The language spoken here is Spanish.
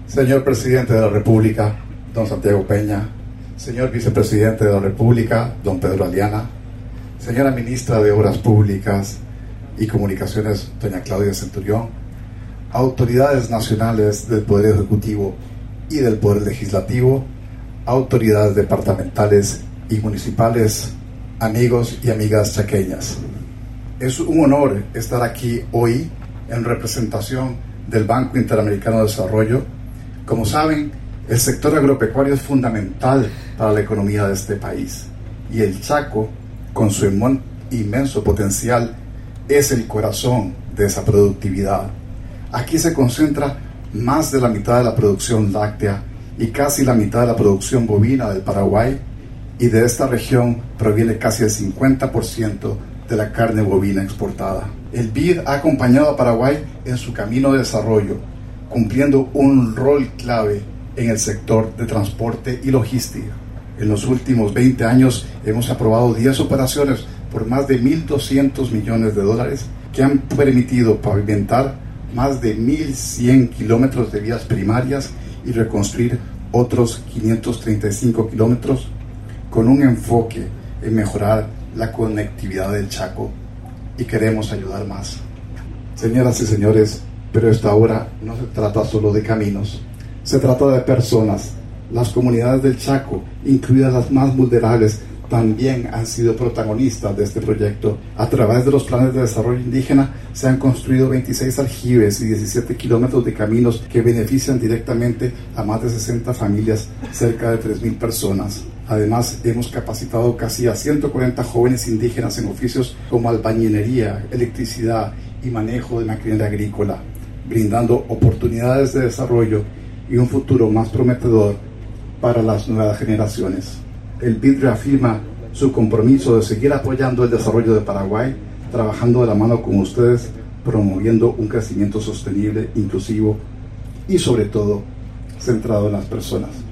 Señor Presidente de la República, don Santiago Peña, señor Vicepresidente de la República, don Pedro Aliana, señora Ministra de Obras Públicas y Comunicaciones, doña Claudia Centurión, autoridades nacionales del Poder Ejecutivo y del Poder Legislativo, autoridades departamentales y municipales, amigos y amigas chaqueñas. Es un honor estar aquí hoy en representación del Banco Interamericano de Desarrollo. Como saben, el sector agropecuario es fundamental para la economía de este país y el Chaco, con su inmenso potencial, es el corazón de esa productividad. Aquí se concentra más de la mitad de la producción láctea y casi la mitad de la producción bovina del Paraguay, y de esta región proviene casi el 50% de la carne bovina exportada. El BID ha acompañado a Paraguay en su camino de desarrollo, cumpliendo un rol clave en el sector de transporte y logística. En los últimos 20 años hemos aprobado 10 operaciones por más de 1.200 millones de dólares que han permitido pavimentar más de 1.100 kilómetros de vías primarias y reconstruir otros 535 kilómetros, con un enfoque en mejorar la conectividad del Chaco, y queremos ayudar más. Señoras y señores, pero esta obra no se trata solo de caminos, se trata de personas. Las comunidades del Chaco, incluidas las más vulnerables, también han sido protagonistas de este proyecto. A través de los planes de desarrollo indígena se han construido 26 aljibes y 17 kilómetros de caminos que benefician directamente a más de 60 familias, cerca de 3.000 personas. Además, hemos capacitado casi a 140 jóvenes indígenas en oficios como albañilería, electricidad y manejo de maquinaria agrícola, brindando oportunidades de desarrollo y un futuro más prometedor para las nuevas generaciones. El BID reafirma su compromiso de seguir apoyando el desarrollo de Paraguay, trabajando de la mano con ustedes, promoviendo un crecimiento sostenible, inclusivo y sobre todo centrado en las personas.